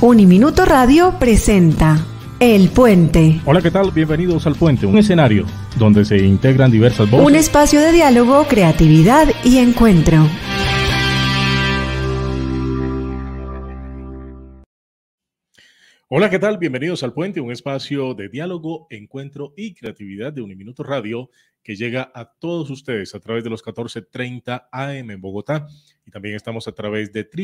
Uniminuto Radio presenta El Puente. Hola, ¿qué tal? Bienvenidos al Puente, un escenario donde se integran diversas voces. Un espacio de diálogo, creatividad y encuentro. Hola, ¿qué tal? Bienvenidos al Puente, un espacio de diálogo, encuentro y creatividad de Uniminuto Radio que llega a todos ustedes a través de los 14:30 AM en Bogotá y también estamos a través de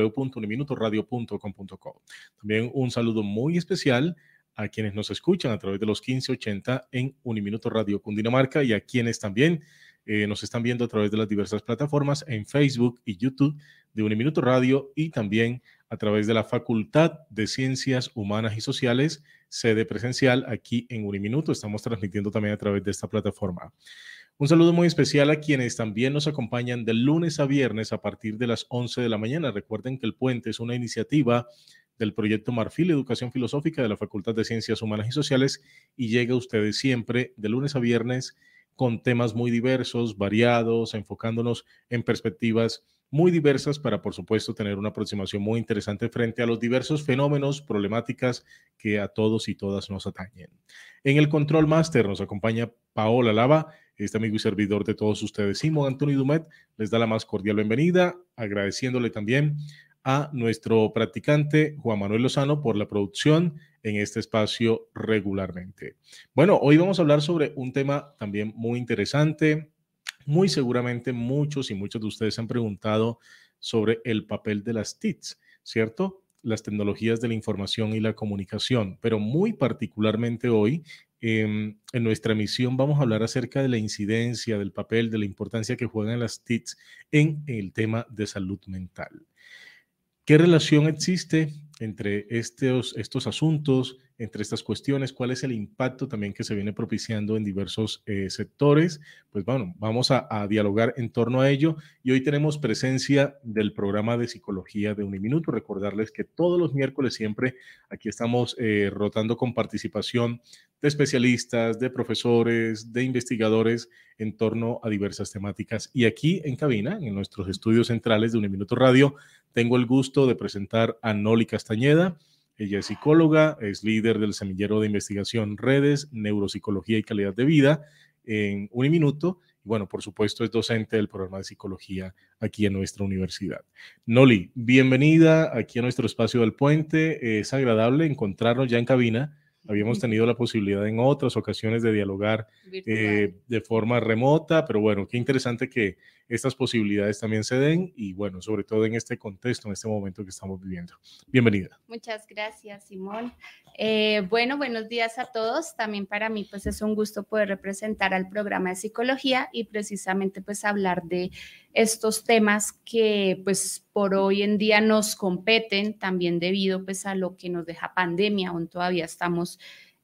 www.uniminutoradio.com.co. También un saludo muy especial a quienes nos escuchan a través de los 1580 en Uniminuto Radio Cundinamarca y a quienes también nos están viendo a través de las diversas plataformas en Facebook y YouTube de Uniminuto Radio y también a través de la Facultad de Ciencias Humanas y Sociales, sede presencial aquí en Uniminuto. Estamos transmitiendo también a través de esta plataforma. Un saludo muy especial a quienes también nos acompañan de lunes a viernes a partir de las 11 de la mañana. Recuerden que El Puente es una iniciativa del proyecto Marfil Educación Filosófica de la Facultad de Ciencias Humanas y Sociales y llega a ustedes siempre de lunes a viernes con temas muy diversos, variados, enfocándonos en perspectivas muy diversas para, por supuesto, tener una aproximación muy interesante frente a los diversos fenómenos, problemáticas que a todos y todas nos atañen. En el Control Master nos acompaña Paola Lava, este amigo y servidor de todos ustedes. Simón Antonio Dumet les da la más cordial bienvenida, agradeciéndole también a nuestro practicante Juan Manuel Lozano por la producción en este espacio regularmente. Bueno, hoy vamos a hablar sobre un tema también muy interesante. Muy seguramente muchos y muchos de ustedes han preguntado sobre el papel de las TICs, ¿cierto? Las tecnologías de la información y la comunicación, pero muy particularmente hoy en nuestra emisión vamos a hablar acerca de la incidencia, del papel, de la importancia que juegan las TICs en el tema de salud mental. ¿Qué relación existe entre estos asuntos, entre estas cuestiones? ¿Cuál es el impacto también que se viene propiciando en diversos sectores? Pues bueno, vamos a dialogar en torno a ello y hoy tenemos presencia del programa de psicología de Uniminuto. Recordarles que todos los miércoles siempre aquí estamos rotando con participación de especialistas, de profesores, de investigadores en torno a diversas temáticas. Y aquí en cabina, en nuestros estudios centrales de Uniminuto Radio, tengo el gusto de presentar a Noli Castañeda. Ella es psicóloga, es líder del semillero de investigación Redes, Neuropsicología y Calidad de Vida en Uniminuto. Y bueno, por supuesto, es docente del programa de psicología aquí en nuestra universidad. Noli, bienvenida aquí a nuestro espacio del Puente. Es agradable encontrarnos ya en cabina. Habíamos tenido la posibilidad en otras ocasiones de dialogar de forma remota, pero bueno, qué interesante que estas posibilidades también se den y bueno, sobre todo en este contexto, en este momento que estamos viviendo. Bienvenida. Muchas gracias, Simón. Bueno, buenos días a todos. También para mí pues es un gusto poder representar al programa de psicología y precisamente pues hablar de estos temas que pues por hoy en día nos competen también debido pues a lo que nos deja pandemia. Aún todavía estamos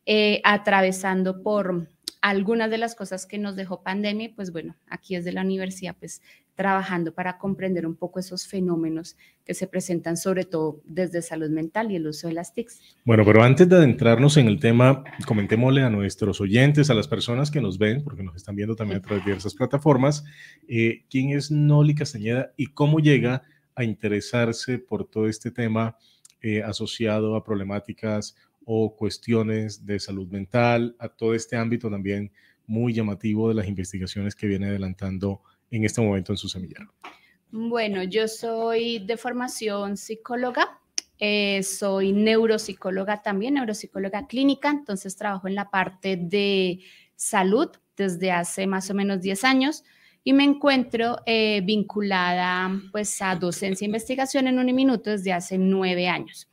atravesando por algunas de las cosas que nos dejó pandemia, pues bueno, aquí desde la universidad pues trabajando para comprender un poco esos fenómenos que se presentan sobre todo desde salud mental y el uso de las TICs. Bueno, pero antes de adentrarnos en el tema, comentémosle a nuestros oyentes, a las personas que nos ven, porque nos están viendo también a través de diversas plataformas, quién es Noli Castañeda y cómo llega a interesarse por todo este tema asociado a problemáticas o cuestiones de salud mental, a todo este ámbito también muy llamativo de las investigaciones que viene adelantando en este momento en su semillero. Bueno, yo soy de formación psicóloga, soy neuropsicóloga también, neuropsicóloga clínica, entonces trabajo en la parte de salud desde hace más o menos 10 años y me encuentro vinculada pues a docencia e investigación en Uniminuto desde hace 9 años.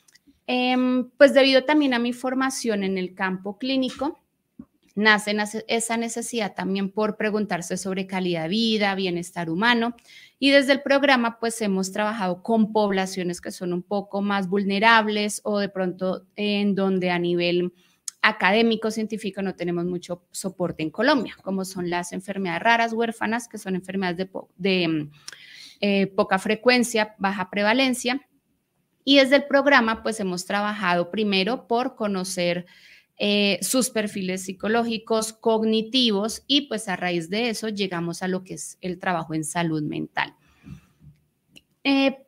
Pues debido también a mi formación en el campo clínico, nace esa necesidad también por preguntarse sobre calidad de vida, bienestar humano y desde el programa pues hemos trabajado con poblaciones que son un poco más vulnerables o de pronto en donde a nivel académico, científico no tenemos mucho soporte en Colombia, como son las enfermedades raras huérfanas, que son enfermedades de poca frecuencia, baja prevalencia. Y desde el programa, pues hemos trabajado primero por conocer sus perfiles psicológicos, cognitivos, y pues a raíz de eso llegamos a lo que es el trabajo en salud mental.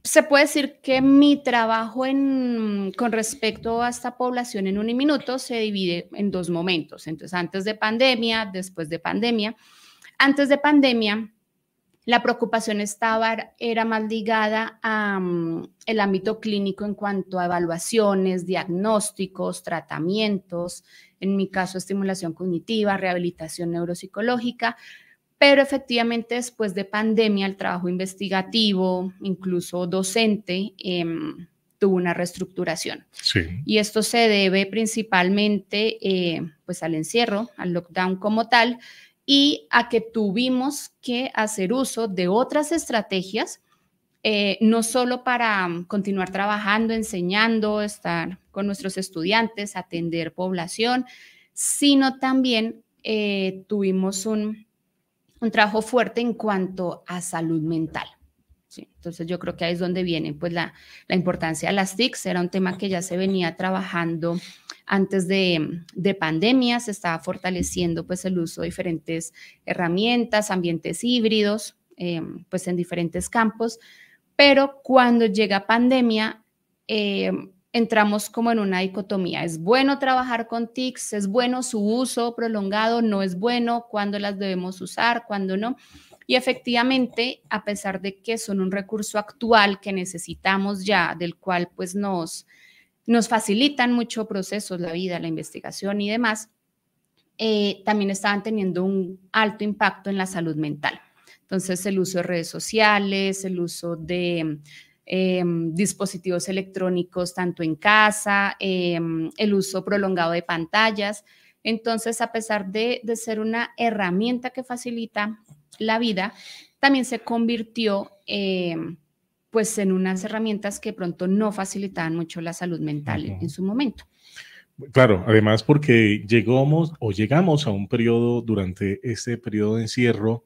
Se puede decir que mi trabajo con respecto a esta población en Uniminuto se divide en dos momentos. Entonces, antes de pandemia, después de pandemia. Antes de pandemia, la preocupación era más ligada a el ámbito clínico en cuanto a evaluaciones, diagnósticos, tratamientos, en mi caso estimulación cognitiva, rehabilitación neuropsicológica, pero efectivamente después de pandemia el trabajo investigativo, incluso docente, tuvo una reestructuración. Sí. Y esto se debe principalmente pues al encierro, al lockdown como tal, y a que tuvimos que hacer uso de otras estrategias, no solo para continuar trabajando, enseñando, estar con nuestros estudiantes, atender población, sino también tuvimos un trabajo fuerte en cuanto a salud mental. Sí, entonces yo creo que ahí es donde viene pues la importancia de las TICs. Era un tema que ya se venía trabajando antes de pandemia, se estaba fortaleciendo pues el uso de diferentes herramientas, ambientes híbridos, pues en diferentes campos, pero cuando llega pandemia, entramos como en una dicotomía. ¿Es bueno trabajar con TICs? ¿Es bueno su uso prolongado? ¿No es bueno? ¿Cuándo las debemos usar? ¿Cuándo no? Y efectivamente, a pesar de que son un recurso actual que necesitamos ya, del cual pues nos facilitan mucho procesos, la vida, la investigación y demás, también estaban teniendo un alto impacto en la salud mental. Entonces, el uso de redes sociales, el uso de dispositivos electrónicos tanto en casa, el uso prolongado de pantallas. Entonces, a pesar de ser una herramienta que facilita la vida, también se convirtió pues en unas herramientas que pronto no facilitaban mucho la salud mental en su momento. Claro, además porque llegamos a un periodo, durante este periodo de encierro,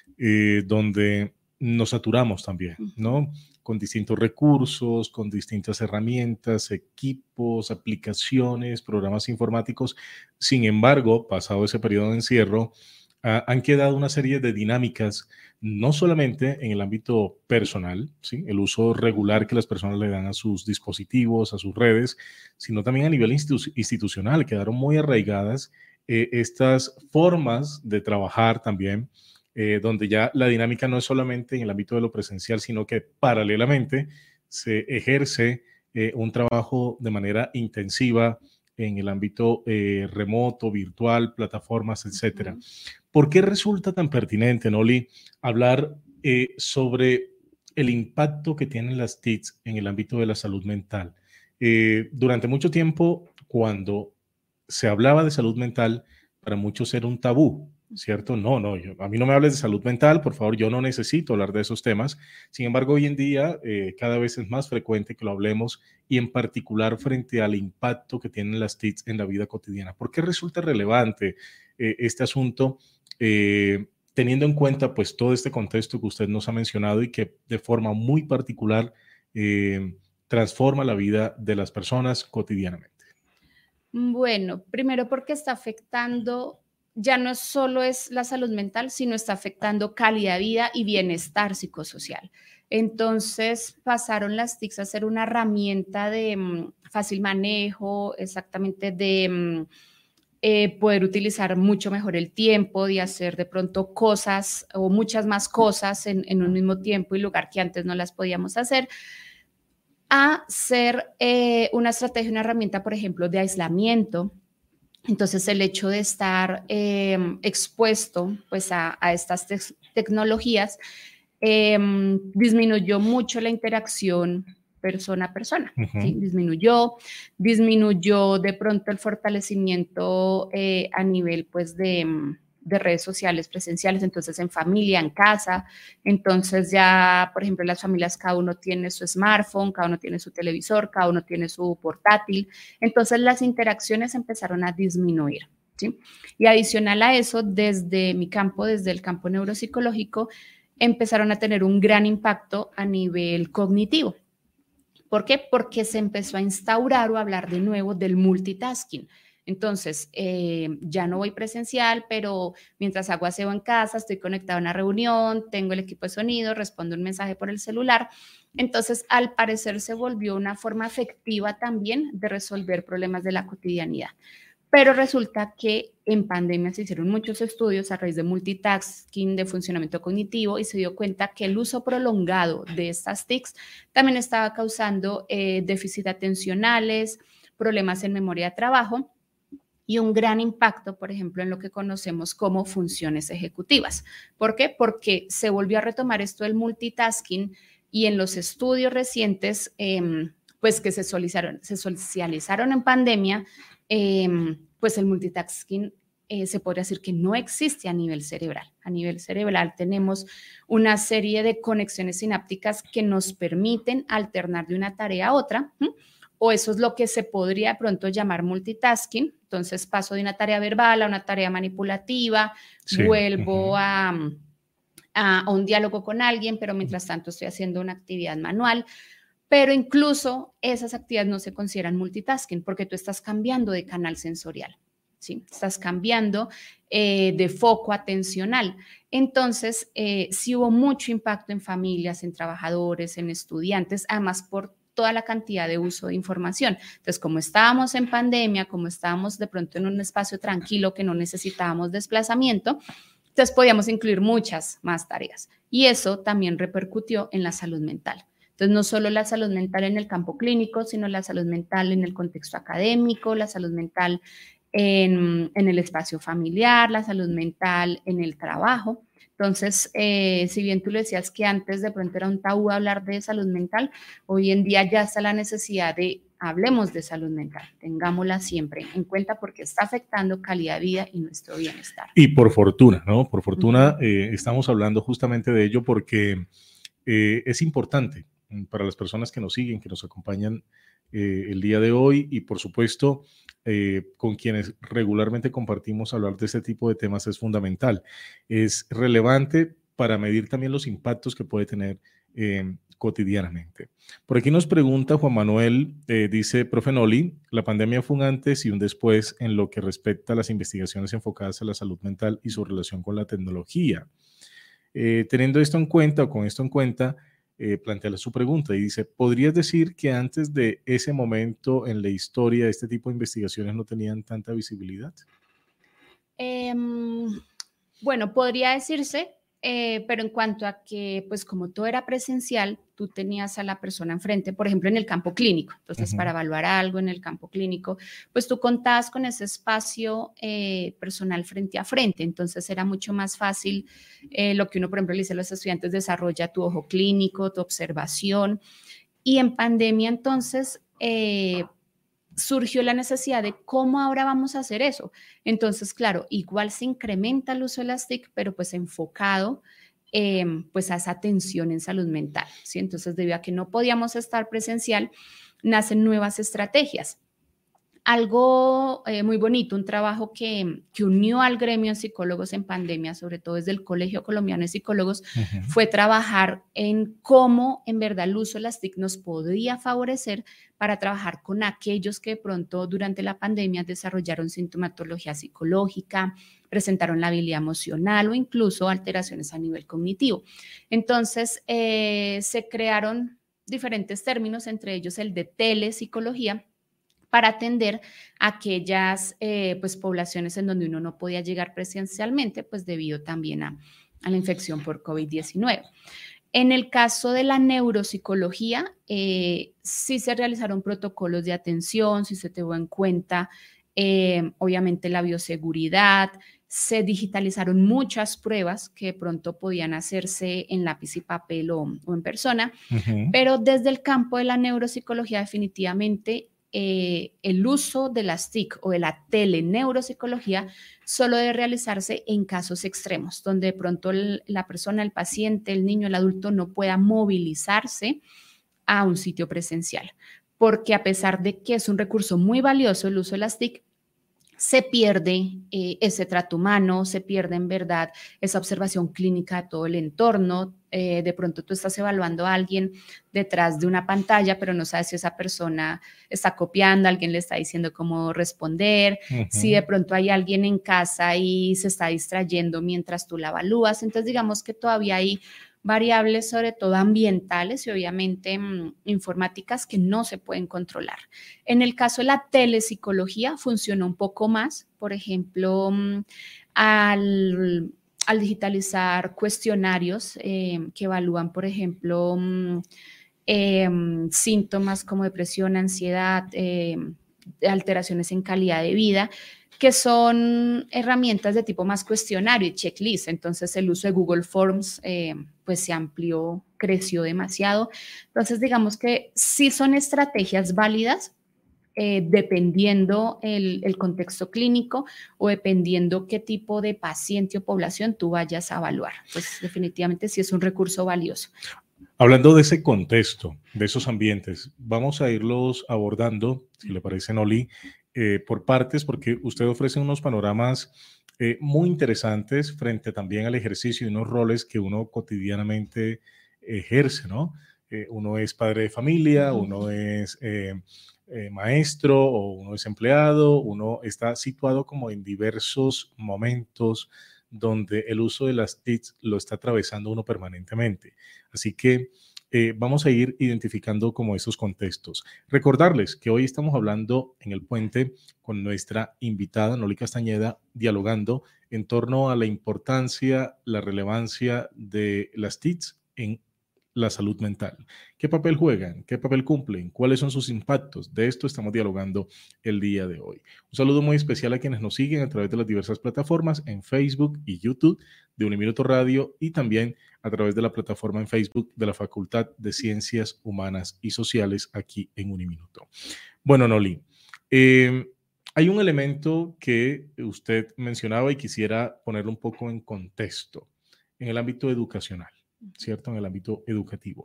donde nos saturamos también, ¿no? Con distintos recursos, con distintas herramientas, equipos, aplicaciones, programas informáticos. Sin embargo, pasado ese periodo de encierro, han quedado una serie de dinámicas, no solamente en el ámbito personal, ¿sí? El uso regular que las personas le dan a sus dispositivos, a sus redes, sino también a nivel institucional. Quedaron muy arraigadas estas formas de trabajar también, donde ya la dinámica no es solamente en el ámbito de lo presencial, sino que paralelamente se ejerce un trabajo de manera intensiva en el ámbito remoto, virtual, plataformas, etcétera. ¿Por qué resulta tan pertinente, Noli, hablar sobre el impacto que tienen las TICs en el ámbito de la salud mental? Durante mucho tiempo, cuando se hablaba de salud mental, para muchos era un tabú, ¿cierto? No, a mí no me hables de salud mental, por favor, yo no necesito hablar de esos temas. Sin embargo, hoy en día cada vez es más frecuente que lo hablemos, y en particular frente al impacto que tienen las TICs en la vida cotidiana. ¿Por qué resulta relevante este asunto, teniendo en cuenta pues todo este contexto que usted nos ha mencionado y que de forma muy particular transforma la vida de las personas cotidianamente? Bueno, primero porque está afectando, ya no solo es la salud mental, sino está afectando calidad de vida y bienestar psicosocial. Entonces pasaron las TICs a ser una herramienta de fácil manejo, exactamente de poder utilizar mucho mejor el tiempo, de hacer de pronto cosas o muchas más cosas en un mismo tiempo y lugar que antes no las podíamos hacer, a ser una estrategia, una herramienta, por ejemplo, de aislamiento. Entonces, el hecho de estar expuesto pues, a estas tecnologías disminuyó mucho la interacción persona a persona. ¿Sí? Disminuyó de pronto el fortalecimiento a nivel pues, de redes sociales presenciales, entonces en familia, en casa. Entonces ya, por ejemplo, las familias, cada uno tiene su smartphone, cada uno tiene su televisor, cada uno tiene su portátil. Entonces las interacciones empezaron a disminuir, ¿sí? Y adicional a eso, desde mi campo, desde el campo neuropsicológico, empezaron a tener un gran impacto a nivel cognitivo. ¿Por qué? Porque se empezó a instaurar o a hablar de nuevo del multitasking. Entonces, ya no voy presencial, pero mientras hago aseo en casa, estoy conectada a una reunión, tengo el equipo de sonido, respondo un mensaje por el celular. Entonces, al parecer se volvió una forma efectiva también de resolver problemas de la cotidianidad. Pero resulta que en pandemia se hicieron muchos estudios a raíz de multitasking, de funcionamiento cognitivo, y se dio cuenta que el uso prolongado de estas TICs también estaba causando déficit atencionales, problemas en memoria de trabajo y un gran impacto, por ejemplo, en lo que conocemos como funciones ejecutivas. ¿Por qué? Porque se volvió a retomar esto del multitasking y en los estudios recientes, pues que se socializaron en pandemia, pues el multitasking se podría decir que no existe a nivel cerebral. A nivel cerebral tenemos una serie de conexiones sinápticas que nos permiten alternar de una tarea a otra, o eso es lo que se podría de pronto llamar multitasking. Entonces paso de una tarea verbal a una tarea manipulativa, sí, vuelvo a un diálogo con alguien, pero mientras tanto estoy haciendo una actividad manual. Pero incluso esas actividades no se consideran multitasking porque tú estás cambiando de canal sensorial, ¿sí? Estás cambiando de foco atencional. Entonces, sí hubo mucho impacto en familias, en trabajadores, en estudiantes, además por toda la cantidad de uso de información. Entonces, como estábamos en pandemia, como estábamos de pronto en un espacio tranquilo que no necesitábamos desplazamiento, entonces podíamos incluir muchas más tareas. Y eso también repercutió en la salud mental. Entonces, no solo la salud mental en el campo clínico, sino la salud mental en el contexto académico, la salud mental en el espacio familiar, la salud mental en el trabajo. Entonces, si bien tú le decías que antes de pronto era un tabú hablar de salud mental, hoy en día ya está la necesidad de hablemos de salud mental, tengámosla siempre en cuenta porque está afectando calidad de vida y nuestro bienestar. Y por fortuna, ¿no? Por fortuna estamos hablando justamente de ello porque es importante para las personas que nos siguen, que nos acompañan el día de hoy y por supuesto con quienes regularmente compartimos hablar de este tipo de temas es fundamental. Es relevante para medir también los impactos que puede tener cotidianamente. Por aquí nos pregunta Juan Manuel, dice, profe Noli, la pandemia fue un antes y un después en lo que respecta a las investigaciones enfocadas a la salud mental y su relación con la tecnología. Teniendo esto en cuenta o con esto en cuenta, plantea su pregunta y dice, ¿podrías decir que antes de ese momento en la historia este tipo de investigaciones no tenían tanta visibilidad? Bueno, podría decirse, pero en cuanto a que, pues como todo era presencial, tú tenías a la persona enfrente, por ejemplo, en el campo clínico. Entonces, para evaluar algo en el campo clínico, pues tú contabas con ese espacio personal frente a frente. Entonces, era mucho más fácil lo que uno, por ejemplo, le dice a los estudiantes, desarrolla tu ojo clínico, tu observación. Y en pandemia, entonces, surgió la necesidad de cómo ahora vamos a hacer eso. Entonces, claro, igual se incrementa el uso de las TIC, pero pues enfocado pues a esa atención en salud mental, ¿sí? Entonces, debido a que no podíamos estar presencial, nacen nuevas estrategias. Algo muy bonito, un trabajo que unió al gremio de psicólogos en pandemia, sobre todo desde el Colegio Colombiano de Psicólogos, fue trabajar en cómo en verdad el uso de las TIC nos podía favorecer para trabajar con aquellos que de pronto durante la pandemia desarrollaron sintomatología psicológica, presentaron la habilidad emocional o incluso alteraciones a nivel cognitivo. Entonces, se crearon diferentes términos, entre ellos el de telepsicología, para atender a aquellas pues, poblaciones en donde uno no podía llegar presencialmente, pues debido también a la infección por COVID-19. En el caso de la neuropsicología, sí se realizaron protocolos de atención, sí se tuvo en cuenta, obviamente, la bioseguridad, se digitalizaron muchas pruebas que de pronto podían hacerse en lápiz y papel o en persona, pero desde el campo de la neuropsicología definitivamente el uso de las TIC o de la teleneuropsicología solo debe realizarse en casos extremos, donde de pronto la persona, el paciente, el niño, el adulto no pueda movilizarse a un sitio presencial, porque a pesar de que es un recurso muy valioso el uso de las TIC, se pierde ese trato humano, se pierde en verdad esa observación clínica de todo el entorno, de pronto tú estás evaluando a alguien detrás de una pantalla, pero no sabes si esa persona está copiando, alguien le está diciendo cómo responder, si de pronto hay alguien en casa y se está distrayendo mientras tú la evalúas. Entonces, digamos que todavía hay variables, sobre todo ambientales y obviamente informáticas, que no se pueden controlar. En el caso de la telepsicología funciona un poco más, por ejemplo, al digitalizar cuestionarios que evalúan, por ejemplo, síntomas como depresión, ansiedad, alteraciones en calidad de vida, que son herramientas de tipo más cuestionario y checklist. Entonces el uso de Google Forms pues se amplió, creció demasiado. Entonces digamos que sí son estrategias válidas, dependiendo el contexto clínico o dependiendo qué tipo de paciente o población tú vayas a evaluar. Pues definitivamente sí es un recurso valioso. Hablando de ese contexto, de esos ambientes, vamos a irlos abordando, si le parece, Noli, por partes, porque usted ofrece unos panoramas muy interesantes frente también al ejercicio y unos roles que uno cotidianamente ejerce, ¿no? Uno es padre de familia, uno es maestro o uno es empleado, uno está situado como en diversos momentos donde el uso de las TICs lo está atravesando uno permanentemente. Así que vamos a ir identificando como esos contextos. Recordarles que hoy estamos hablando en el puente con nuestra invitada, Noli Castañeda, dialogando en torno a la importancia, la relevancia de las TICs en la salud mental. ¿Qué papel juegan? ¿Qué papel cumplen? ¿Cuáles son sus impactos? De esto estamos dialogando el día de hoy. Un saludo muy especial a quienes nos siguen a través de las diversas plataformas en Facebook y YouTube de Uniminuto Radio y también a través de la plataforma en Facebook de la Facultad de Ciencias Humanas y Sociales aquí en Uniminuto. Bueno, Noli, hay un elemento que usted mencionaba y quisiera ponerlo un poco en contexto en el ámbito educacional, ¿cierto? En el ámbito educativo.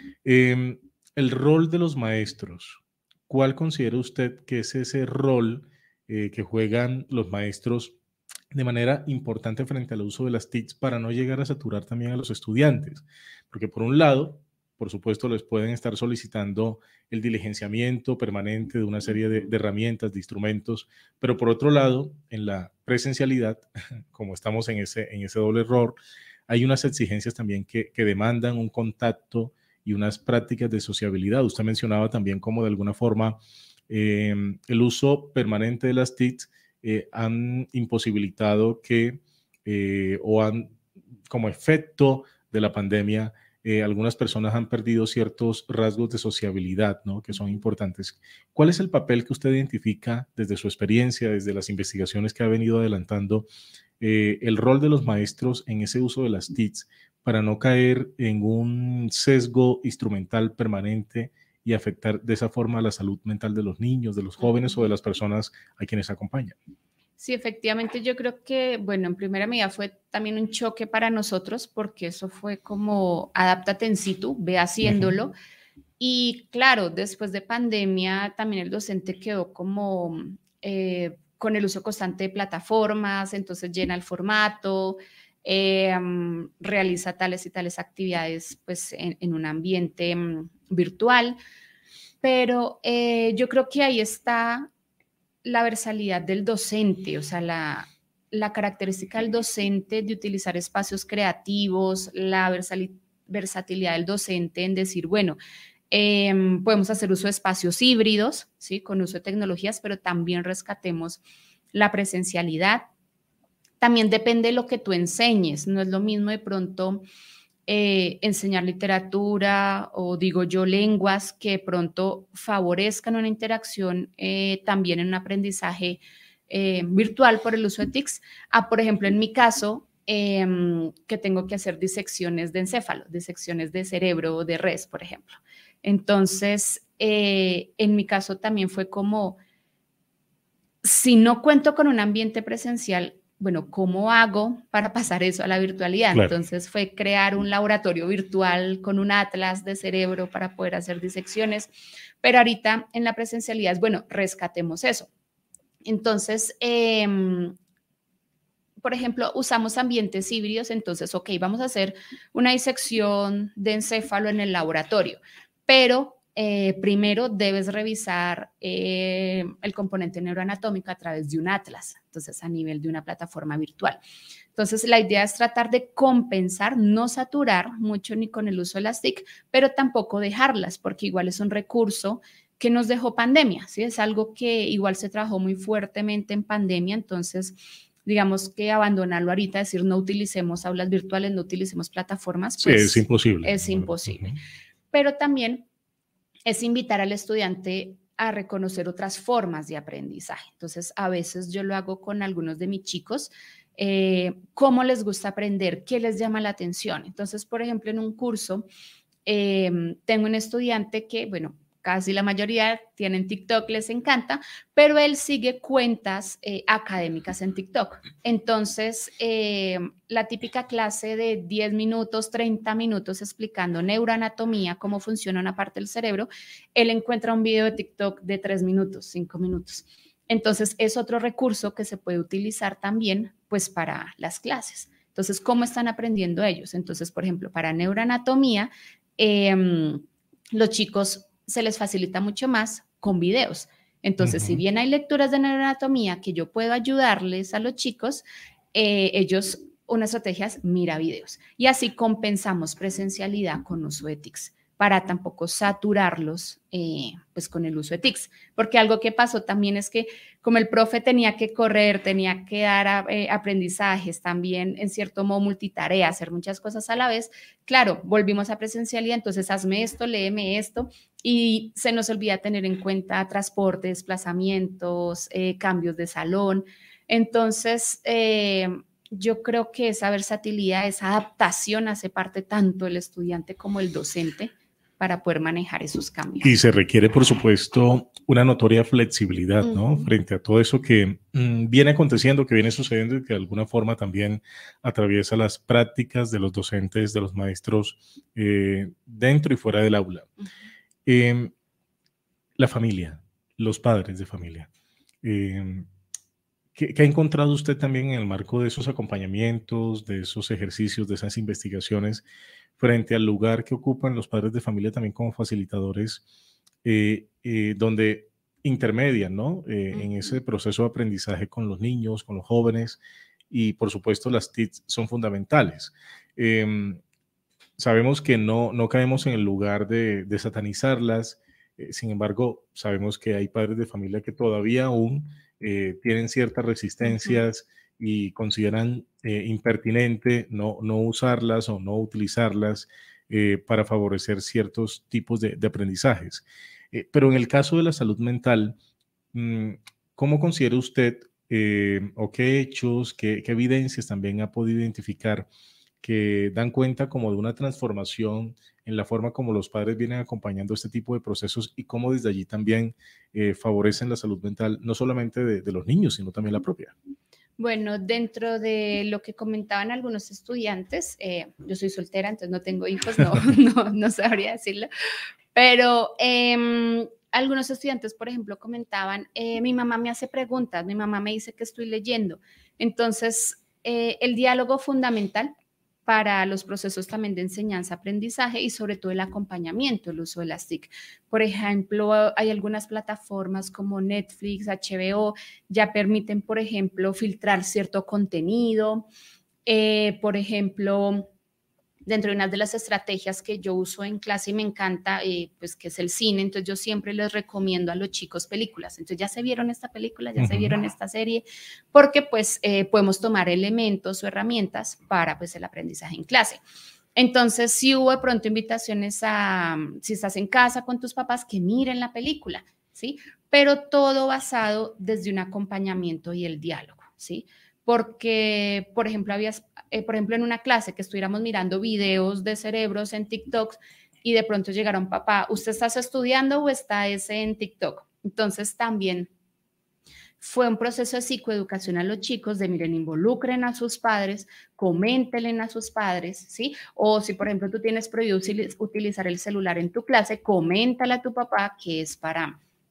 El rol de los maestros, ¿cuál considera usted que es ese rol que juegan los maestros de manera importante frente al uso de las TICs para no llegar a saturar también a los estudiantes? Porque por un lado, por supuesto, les pueden estar solicitando el diligenciamiento permanente de una serie de herramientas, de instrumentos, pero por otro lado, en la presencialidad, como estamos en ese doble error, hay unas exigencias también que demandan un contacto y unas prácticas de sociabilidad. Usted mencionaba también cómo de alguna forma el uso permanente de las TICs han imposibilitado que o han, como efecto de la pandemia, algunas personas han perdido ciertos rasgos de sociabilidad, ¿no? Que son importantes. ¿Cuál es el papel que usted identifica desde su experiencia, desde las investigaciones que ha venido adelantando, el rol de los maestros en ese uso de las TICs para no caer en un sesgo instrumental permanente y afectar de esa forma la salud mental de los niños, de los jóvenes o de las personas a quienes acompañan? Sí, efectivamente, yo creo que, bueno, en primera medida fue también un choque para nosotros porque eso fue como adáptate en situ, ve haciéndolo. Y claro, después de pandemia también el docente quedó como con el uso constante de plataformas, entonces llena el formato, realiza tales y tales actividades pues en un ambiente virtual, pero yo creo que ahí está la versatilidad del docente, o sea, la característica del docente de utilizar espacios creativos, la versatilidad del docente en decir, bueno, podemos hacer uso de espacios híbridos, ¿sí? Con uso de tecnologías, pero también rescatemos la presencialidad. También depende de lo que tú enseñes, no es lo mismo de pronto enseñar literatura o digo yo lenguas que de pronto favorezcan una interacción también en un aprendizaje virtual por el uso de TICs, por ejemplo en mi caso que tengo que hacer disecciones de encéfalo, disecciones de cerebro de res, por ejemplo. Entonces en mi caso también fue como, si no cuento con un ambiente presencial, bueno, ¿cómo hago para pasar eso a la virtualidad? Claro. Entonces fue crear un laboratorio virtual con un atlas de cerebro para poder hacer disecciones, pero ahorita en la presencialidad es, bueno, rescatemos eso. Entonces, por ejemplo, usamos ambientes híbridos, entonces, ok, vamos a hacer una disección de encéfalo en el laboratorio, pero primero debes revisar el componente neuroanatómico a través de un atlas, entonces a nivel de una plataforma virtual. Entonces, la idea es tratar de compensar, no saturar mucho ni con el uso de las TIC, pero tampoco dejarlas, porque igual es un recurso que nos dejó pandemia, ¿sí? Es algo que igual se trabajó muy fuertemente en pandemia, entonces digamos que abandonarlo ahorita, decir no utilicemos aulas virtuales, no utilicemos plataformas, pues sí, es imposible. Es imposible. Pero también es invitar al estudiante a reconocer otras formas de aprendizaje. Entonces, a veces yo lo hago con algunos de mis chicos, cómo les gusta aprender, qué les llama la atención. Entonces, por ejemplo, en un curso, tengo un estudiante que, bueno, casi la mayoría tienen TikTok, les encanta, pero él sigue cuentas académicas en TikTok. Entonces, la típica clase de 10 minutos, 30 minutos explicando neuroanatomía, cómo funciona una parte del cerebro, él encuentra un video de TikTok de 3 minutos, 5 minutos. Entonces, es otro recurso que se puede utilizar también, pues, para las clases. Entonces, ¿cómo están aprendiendo ellos? Entonces, por ejemplo, para neuroanatomía, los chicos se les facilita mucho más con videos. Entonces, si bien hay lecturas de neuroanatomía que yo puedo ayudarles a los chicos, ellos, una estrategia es mira videos. Y así compensamos presencialidad con uso de TICs, para tampoco saturarlos pues con el uso de TICs. Porque algo que pasó también es que como el profe tenía que correr, tenía que dar aprendizajes, también en cierto modo multitarea, hacer muchas cosas a la vez, claro, volvimos a presencialidad, entonces hazme esto, léeme esto, y se nos olvida tener en cuenta transporte, desplazamientos, cambios de salón. Entonces, yo creo que esa versatilidad, esa adaptación hace parte tanto del estudiante como el docente para poder manejar esos cambios. Y se requiere, por supuesto, una notoria flexibilidad, ¿no? Frente a todo eso que viene aconteciendo, que viene sucediendo y que de alguna forma también atraviesa las prácticas de los docentes, de los maestros, dentro y fuera del aula. La familia, los padres de familia. ¿Qué ha encontrado usted también en el marco de esos acompañamientos, de esos ejercicios, de esas investigaciones, frente al lugar que ocupan los padres de familia también como facilitadores, donde intermedian, ¿no? En ese proceso de aprendizaje con los niños, con los jóvenes, y por supuesto las TICs son fundamentales. Sabemos que no caemos en el lugar de satanizarlas, sin embargo, sabemos que hay padres de familia que todavía aún tienen ciertas resistencias y consideran impertinente no usarlas o no utilizarlas para favorecer ciertos tipos de aprendizajes. Pero en el caso de la salud mental, ¿cómo considera usted o qué hechos, qué evidencias también ha podido identificar que dan cuenta como de una transformación en la forma como los padres vienen acompañando este tipo de procesos y cómo desde allí también favorecen la salud mental, no solamente de los niños, sino también la propia? Bueno, dentro de lo que comentaban algunos estudiantes, yo soy soltera, entonces no tengo hijos, no sabría decirlo, pero algunos estudiantes, por ejemplo, comentaban, mi mamá me hace preguntas, mi mamá me dice que estoy leyendo. Entonces, el diálogo fundamental para los procesos también de enseñanza-aprendizaje y sobre todo el acompañamiento, el uso de las TIC. Por ejemplo, hay algunas plataformas como Netflix, HBO, ya permiten, por ejemplo, filtrar cierto contenido. Por ejemplo, dentro de una de las estrategias que yo uso en clase y me encanta, pues que es el cine, entonces yo siempre les recomiendo a los chicos películas. Entonces ya se vieron esta película, ya se vieron esta serie, porque pues podemos tomar elementos o herramientas para pues el aprendizaje en clase. Entonces sí hubo de pronto invitaciones a, si estás en casa con tus papás, que miren la película, ¿sí? Pero todo basado desde un acompañamiento y el diálogo, ¿sí? Porque, por ejemplo, en una clase que estuviéramos mirando videos de cerebros en TikTok y de pronto llegara un papá, ¿usted está estudiando o está en TikTok? Entonces también fue un proceso de psicoeducación a los chicos de, miren, involucren a sus padres, coméntenle a sus padres, ¿sí? O si, por ejemplo, tú tienes prohibido utilizar el celular en tu clase, coméntale a tu papá que es para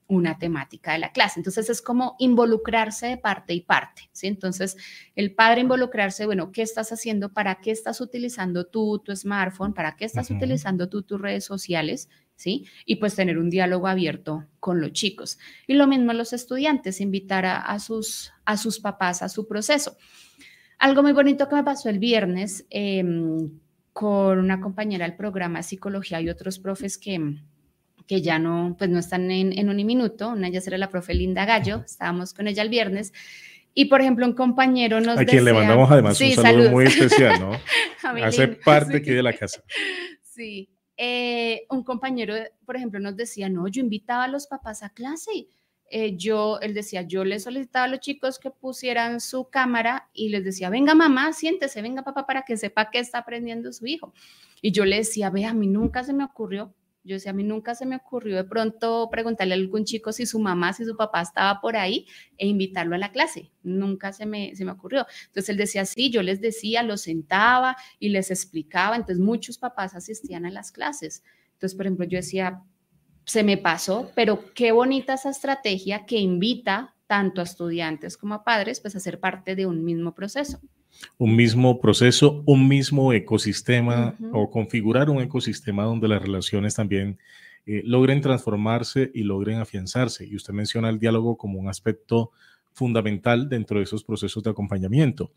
una temática de la clase. Entonces es como involucrarse de parte y parte, ¿sí? Entonces el padre involucrarse, bueno, ¿qué estás haciendo? ¿Para qué estás utilizando tú tu smartphone? ¿Para qué estás utilizando tú tus redes sociales? ¿Sí? Y pues tener un diálogo abierto con los chicos. Y lo mismo los estudiantes, invitar a sus papás a su proceso. Algo muy bonito que me pasó el viernes con una compañera del programa de psicología y otros profes que ya no, pues no están en Uniminuto. Una ya será la profe Linda Gallo, estábamos con ella el viernes. Y, por ejemplo, un compañero nos decía... A quien le mandamos además un saludo saludos. muy especial, ¿no? Hace Linda, parte sí. aquí de la casa. Sí. Un compañero, por ejemplo, nos decía, no, yo invitaba a los papás a clase y él decía, yo les solicitaba a los chicos que pusieran su cámara y les decía, venga mamá, siéntese, venga papá, para que sepa qué está aprendiendo su hijo. Y yo le decía, ve, a mí nunca se me ocurrió. Yo decía, a mí nunca se me ocurrió de pronto preguntarle a algún chico si su mamá, si su papá estaba por ahí e invitarlo a la clase. Nunca se me ocurrió. Entonces él decía, sí, yo les decía, los sentaba y les explicaba. Entonces muchos papás asistían a las clases. Entonces, por ejemplo, yo decía, se me pasó, pero qué bonita esa estrategia que invita tanto a estudiantes como a padres pues a ser parte de un mismo proceso. Un mismo proceso, un mismo ecosistema o configurar un ecosistema donde las relaciones también logren transformarse y logren afianzarse. Y usted menciona el diálogo como un aspecto fundamental dentro de esos procesos de acompañamiento.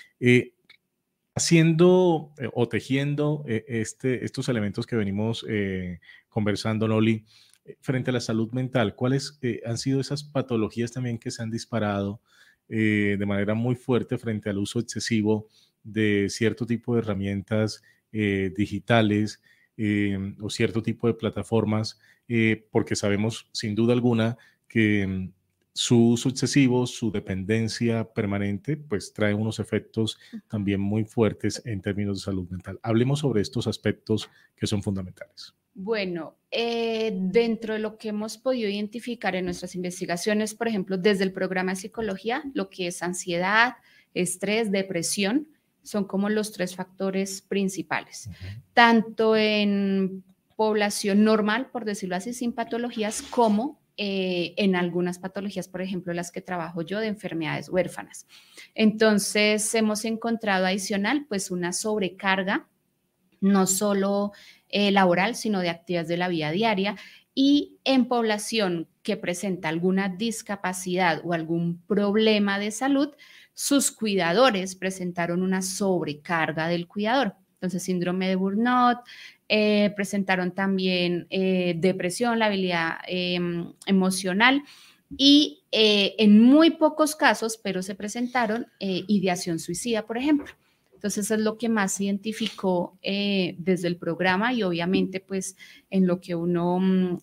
Haciendo o tejiendo estos elementos que venimos conversando, Noli, frente a la salud mental, ¿cuáles han sido esas patologías también que se han disparado de manera muy fuerte frente al uso excesivo de cierto tipo de herramientas digitales o cierto tipo de plataformas? Porque sabemos sin duda alguna que su uso excesivo, su dependencia permanente, pues trae unos efectos también muy fuertes en términos de salud mental. Hablemos sobre estos aspectos que son fundamentales. Bueno, dentro de lo que hemos podido identificar en nuestras investigaciones, por ejemplo, desde el programa de psicología, lo que es ansiedad, estrés, depresión, son como los 3 factores principales, tanto en población normal, por decirlo así, sin patologías, como en algunas patologías, por ejemplo, las que trabajo yo, de enfermedades huérfanas. Entonces, hemos encontrado adicional, pues, una sobrecarga, no solo laboral, sino de actividades de la vida diaria, y en población que presenta alguna discapacidad o algún problema de salud, sus cuidadores presentaron una sobrecarga del cuidador. Entonces, síndrome de burnout, presentaron también depresión, la habilidad emocional, y en muy pocos casos, pero se presentaron ideación suicida, por ejemplo. Entonces, es lo que más se identificó desde el programa, y obviamente pues en lo que uno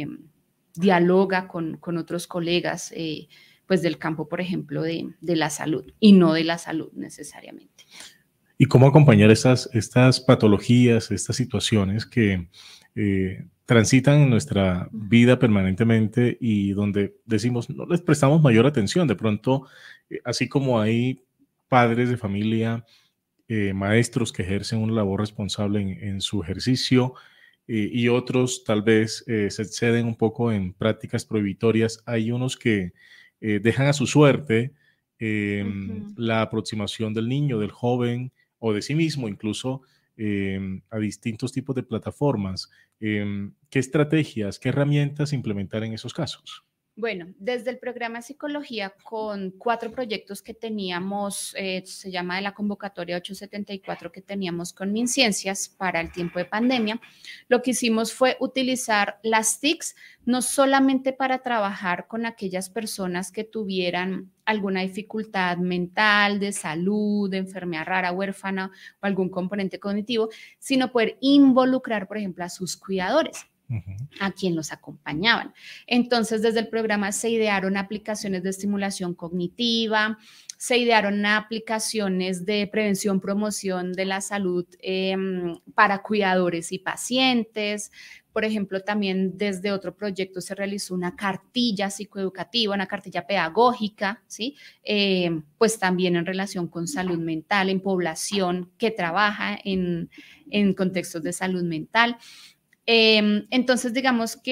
dialoga con otros colegas pues del campo, por ejemplo, de la salud, y no de la salud necesariamente. ¿Y cómo acompañar estas patologías, estas situaciones que transitan en nuestra vida permanentemente y donde decimos no les prestamos mayor atención? De pronto, así como hay padres de familia, maestros que ejercen una labor responsable en su ejercicio y otros tal vez se exceden un poco en prácticas prohibitorias, hay unos que dejan a su suerte la aproximación del niño, del joven o de sí mismo, incluso a distintos tipos de plataformas. ¿Qué estrategias, qué herramientas implementar en esos casos? Bueno, desde el programa de psicología, con 4 proyectos que teníamos, se llama de la convocatoria 874 que teníamos con MinCiencias para el tiempo de pandemia, lo que hicimos fue utilizar las TICs no solamente para trabajar con aquellas personas que tuvieran alguna dificultad mental, de salud, de enfermedad rara, huérfana o algún componente cognitivo, sino poder involucrar, por ejemplo, a sus cuidadores, a quien los acompañaban. Entonces, desde el programa se idearon aplicaciones de estimulación cognitiva, se idearon aplicaciones de prevención, promoción de la salud para cuidadores y pacientes. Por ejemplo, también desde otro proyecto se realizó una cartilla psicoeducativa, una cartilla pedagógica, ¿sí? Pues también en relación con salud mental, en población que trabaja en contextos de salud mental. Entonces, digamos que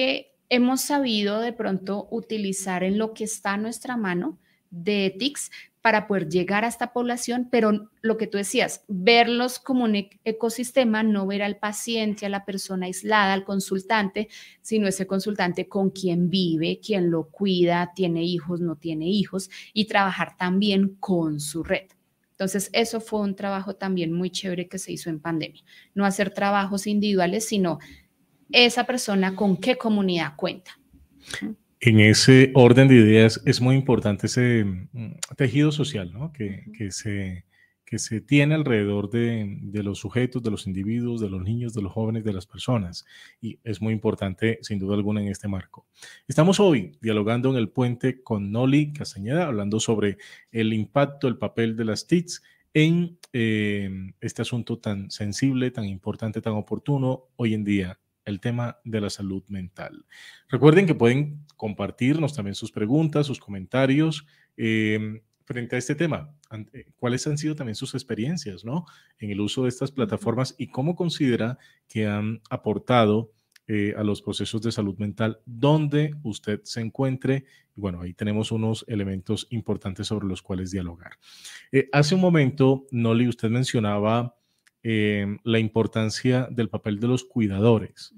hemos sabido de pronto utilizar en lo que está a nuestra mano de ethics para poder llegar a esta población, pero lo que tú decías, verlos como un ecosistema, no ver al paciente, a la persona aislada, al consultante, sino ese consultante con quien vive, quien lo cuida, tiene hijos, no tiene hijos, y trabajar también con su red. Entonces, eso fue un trabajo también muy chévere que se hizo en pandemia. No hacer trabajos individuales, sino esa persona con qué comunidad cuenta. En ese orden de ideas es muy importante ese tejido social, ¿no? que se tiene alrededor de los sujetos, de los individuos, de los niños, de los jóvenes, de las personas. Y es muy importante, sin duda alguna, en este marco. Estamos hoy dialogando en el puente con Noli Castañeda, hablando sobre el impacto, el papel de las TICs en este asunto tan sensible, tan importante, tan oportuno hoy en día, el tema de la salud mental. Recuerden que pueden compartirnos también sus preguntas, sus comentarios frente a este tema. ¿Cuáles han sido también sus experiencias, ¿no?, en el uso de estas plataformas y cómo considera que han aportado a los procesos de salud mental donde usted se encuentre? Y bueno, ahí tenemos unos elementos importantes sobre los cuales dialogar. Hace un momento, Noli, usted mencionaba la importancia del papel de los cuidadores.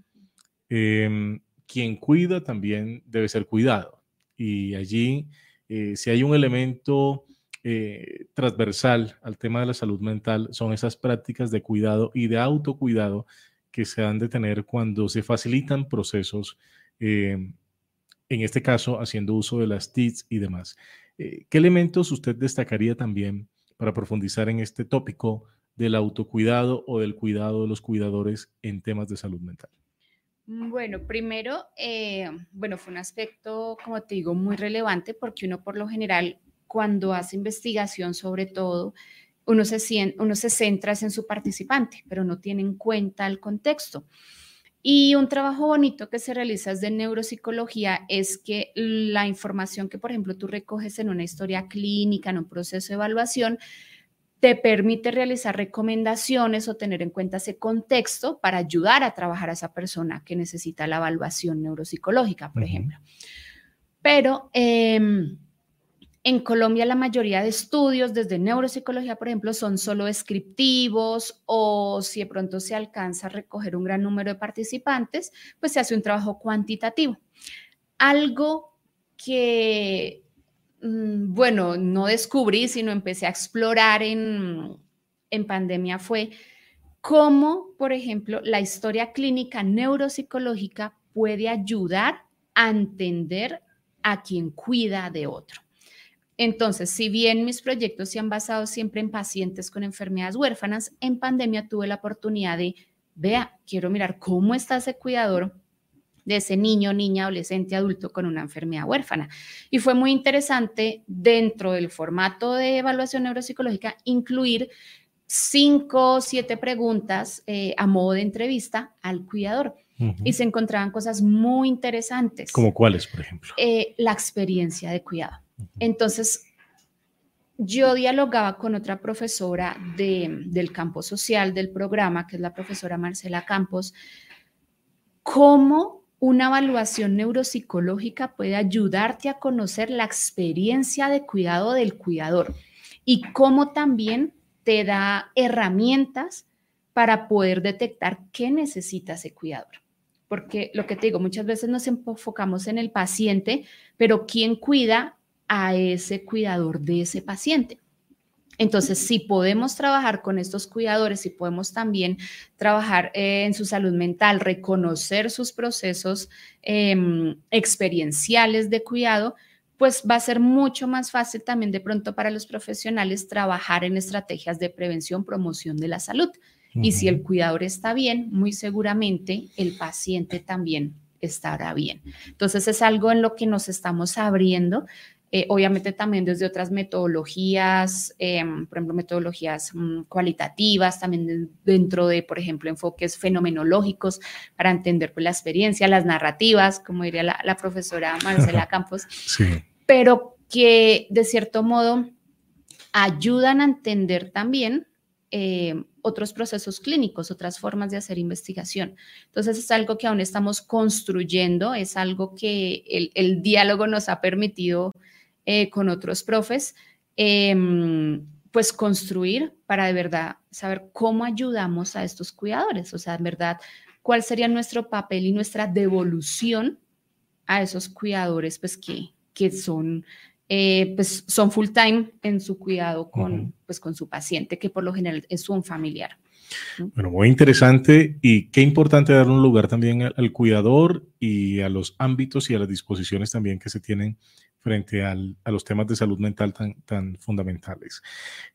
Quien cuida también debe ser cuidado. Y allí, si hay un elemento transversal al tema de la salud mental, son esas prácticas de cuidado y de autocuidado que se han de tener cuando se facilitan procesos, en este caso, haciendo uso de las TICs y demás. ¿Qué elementos usted destacaría también para profundizar en este tópico del autocuidado o del cuidado de los cuidadores en temas de salud mental? Bueno, primero, fue un aspecto, como te digo, muy relevante porque uno por lo general, cuando hace investigación sobre todo, uno se centra en su participante, pero no tiene en cuenta el contexto. Y un trabajo bonito que se realiza desde neuropsicología es que la información que, por ejemplo, tú recoges en una historia clínica, en un proceso de evaluación, te permite realizar recomendaciones o tener en cuenta ese contexto para ayudar a trabajar a esa persona que necesita la evaluación neuropsicológica, por ejemplo. Pero en Colombia la mayoría de estudios desde neuropsicología, por ejemplo, son solo descriptivos, o si de pronto se alcanza a recoger un gran número de participantes, pues se hace un trabajo cuantitativo. Algo que no descubrí, sino empecé a explorar en pandemia fue cómo, por ejemplo, la historia clínica neuropsicológica puede ayudar a entender a quien cuida de otro. Entonces, si bien mis proyectos se han basado siempre en pacientes con enfermedades huérfanas, en pandemia tuve la oportunidad de, quiero mirar cómo está ese cuidador de ese niño, niña, adolescente, adulto con una enfermedad huérfana. Y fue muy interesante, dentro del formato de evaluación neuropsicológica, incluir 5 o 7 preguntas a modo de entrevista al cuidador. Y se encontraban cosas muy interesantes. ¿Como cuáles, por ejemplo? La experiencia de cuidado. Entonces, yo dialogaba con otra profesora del campo social del programa, que es la profesora Marcela Campos, cómo una evaluación neuropsicológica puede ayudarte a conocer la experiencia de cuidado del cuidador y cómo también te da herramientas para poder detectar qué necesita ese cuidador. Porque lo que te digo, muchas veces nos enfocamos en el paciente, pero ¿quién cuida a ese cuidador de ese paciente? Entonces, si podemos trabajar con estos cuidadores, si podemos también trabajar en su salud mental, reconocer sus procesos experienciales de cuidado, pues va a ser mucho más fácil también de pronto para los profesionales trabajar en estrategias de prevención, promoción de la salud. Y si el cuidador está bien, muy seguramente el paciente también estará bien. Entonces, es algo en lo que nos estamos abriendo. Obviamente también desde otras metodologías, por ejemplo, metodologías cualitativas, también dentro de, por ejemplo, enfoques fenomenológicos para entender pues, la experiencia, las narrativas, como diría la profesora Marcela Campos, sí. Pero que de cierto modo ayudan a entender también otros procesos clínicos, otras formas de hacer investigación. Entonces es algo que aún estamos construyendo, es algo que el diálogo nos ha permitido con otros profes, pues construir para de verdad saber cómo ayudamos a estos cuidadores, o sea, en verdad, cuál sería nuestro papel y nuestra devolución a esos cuidadores, pues que son, pues, son full time en su cuidado con, pues, con su paciente, que por lo general es un familiar. Bueno, muy interesante y qué importante dar un lugar también al cuidador y a los ámbitos y a las disposiciones también que se tienen frente a los temas de salud mental tan fundamentales.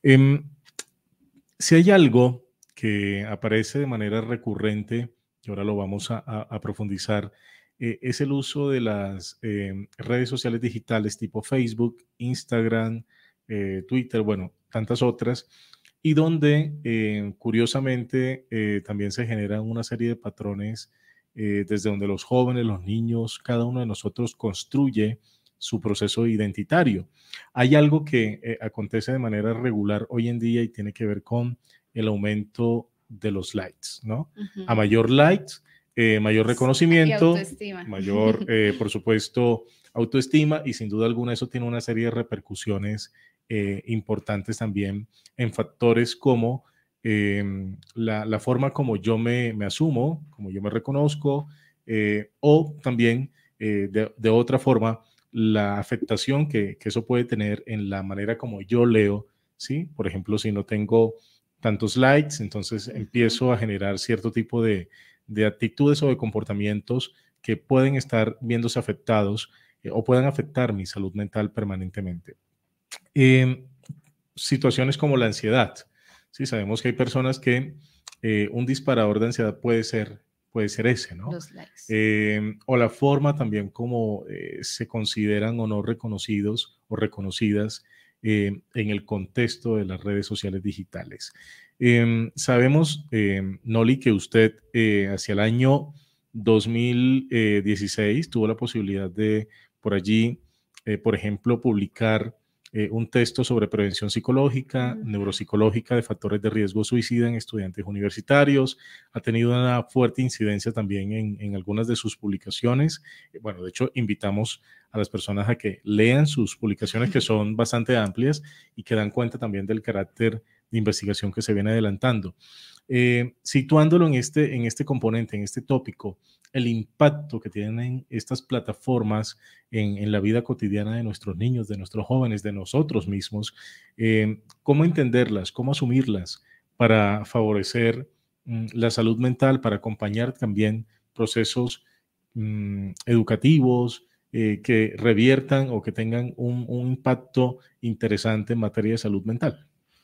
Si hay algo que aparece de manera recurrente, y ahora lo vamos a profundizar, es el uso de las redes sociales digitales tipo Facebook, Instagram, Twitter, bueno, tantas otras, y donde curiosamente también se generan una serie de patrones desde donde los jóvenes, los niños, cada uno de nosotros construye su proceso identitario. Hay algo que acontece de manera regular hoy en día y tiene que ver con el aumento de los likes, ¿no? A mayor likes, mayor reconocimiento, mayor, por supuesto, autoestima y sin duda alguna eso tiene una serie de repercusiones importantes también en factores como la forma como yo me asumo, como yo me reconozco, o también de otra forma la afectación que eso puede tener en la manera como yo leo, ¿sí? Por ejemplo, si no tengo tantos likes, entonces empiezo a generar cierto tipo de actitudes o de comportamientos que pueden estar viéndose afectados o puedan afectar mi salud mental permanentemente. Situaciones como la ansiedad. Sí, sabemos que hay personas que un disparador de ansiedad puede ser ese, ¿no? Los likes. O la forma también como se consideran o no reconocidos o reconocidas en el contexto de las redes sociales digitales. Sabemos, Noli, que usted hacia el año 2016 tuvo la posibilidad de por allí, por ejemplo, publicar un texto sobre prevención psicológica, neuropsicológica de factores de riesgo suicida en estudiantes universitarios. Ha tenido una fuerte incidencia también en algunas de sus publicaciones. Bueno, de hecho, invitamos a las personas a que lean sus publicaciones, que son bastante amplias y que dan cuenta también del carácter de investigación que se viene adelantando. Situándolo en este componente, en este tópico, el impacto que tienen estas plataformas en la vida cotidiana de nuestros niños, de nuestros jóvenes, de nosotros mismos, cómo entenderlas, cómo asumirlas para favorecer la salud mental, para acompañar también procesos educativos que reviertan o que tengan un impacto interesante en materia de salud mental.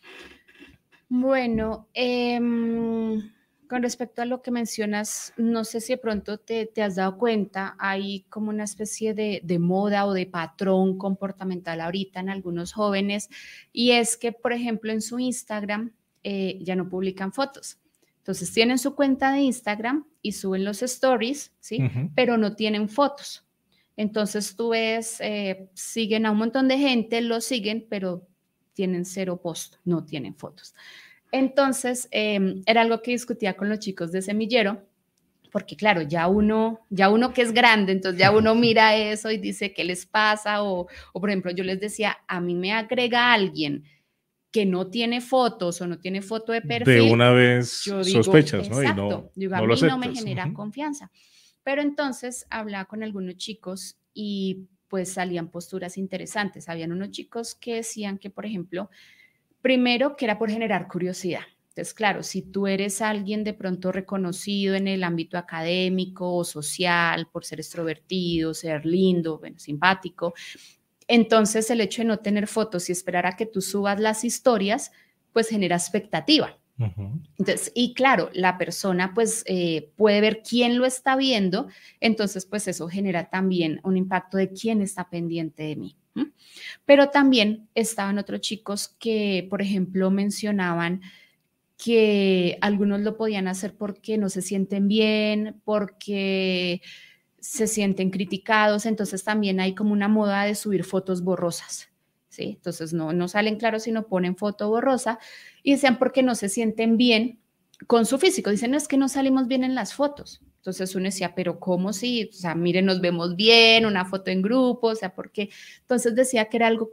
Bueno, con respecto a lo que mencionas, no sé si de pronto te has dado cuenta, hay como una especie de moda o de patrón comportamental ahorita en algunos jóvenes, y es que, por ejemplo, en su Instagram ya no publican fotos. Entonces tienen su cuenta de Instagram y suben los stories, ¿sí? Pero no tienen fotos. Entonces tú ves, siguen a un montón de gente, los siguen, pero tienen 0 post, no tienen fotos. Entonces, era algo que discutía con los chicos de semillero, porque claro, ya uno que es grande, entonces ya uno mira eso y dice, ¿qué les pasa? O por ejemplo, yo les decía, a mí me agrega alguien que no tiene fotos o no tiene foto de perfil. De una vez yo digo, sospechas, ¿no? Exacto, Y digo, no a lo mí no me aceptas. genera confianza. Pero entonces hablaba con algunos chicos y pues salían posturas interesantes. Habían unos chicos que decían que, por ejemplo, primero que era por generar curiosidad. Entonces, claro, si tú eres alguien de pronto reconocido en el ámbito académico o social por ser extrovertido, ser lindo, bueno, simpático, entonces el hecho de no tener fotos y esperar a que tú subas las historias, pues genera expectativa. Entonces, y claro, la persona pues puede ver quién lo está viendo, entonces pues eso genera también un impacto de quién está pendiente de mí. Pero también estaban otros chicos que, por ejemplo, mencionaban que algunos lo podían hacer porque no se sienten bien, porque se sienten criticados, entonces también hay como una moda de subir fotos borrosas. ¿sí? Entonces no salen claros, sino ponen foto borrosa y decían porque no se sienten bien con su físico. Dicen, no, es que no salimos bien en las fotos. Entonces uno decía, pero ¿cómo si? O sea, miren, nos vemos bien, una foto en grupo, o sea, ¿por qué? Entonces decía que era algo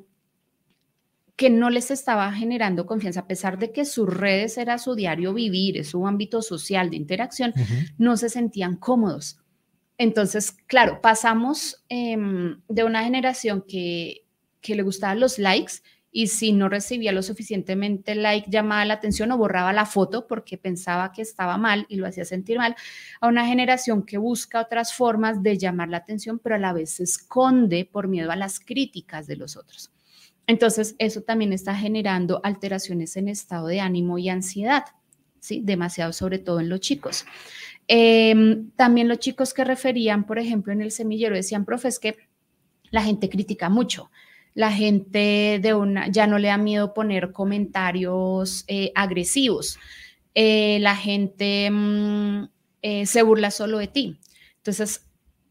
que no les estaba generando confianza, a pesar de que sus redes era su diario vivir, es su ámbito social de interacción, no se sentían cómodos. Entonces, claro, pasamos de una generación que le gustaban los likes y si no recibía lo suficientemente like llamaba la atención o borraba la foto porque pensaba que estaba mal y lo hacía sentir mal, a una generación que busca otras formas de llamar la atención, pero a la vez se esconde por miedo a las críticas de los otros. Entonces, eso también está generando alteraciones en estado de ánimo y ansiedad, ¿sí? Demasiado, sobre todo en los chicos. También los chicos que referían, por ejemplo, en el semillero, decían, profe, es que la gente critica mucho. La gente ya no le da miedo poner comentarios agresivos. La gente se burla solo de ti. Entonces,